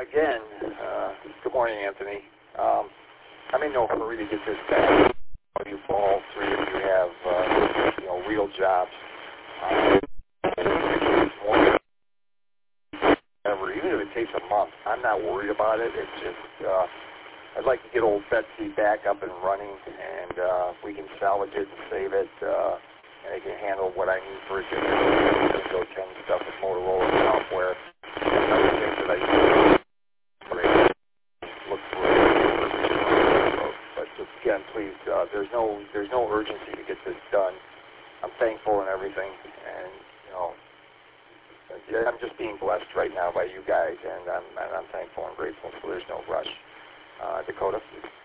again, good morning, Anthony. I'm in no hurry to get this back. You all three of you have, real jobs. Even if it takes a month, I'm not worried about it. It's just, I'd like to get old Betsy back up and running, and we can salvage it and save it, and I can handle what I need for it. Just go 10 stuff with Motorola software. Other things that I look for. But just again, please, there's no urgency to get this done. I'm thankful and everything, and I'm just being blessed right now by you guys, and I'm thankful and grateful. So there's no rush. Dakota.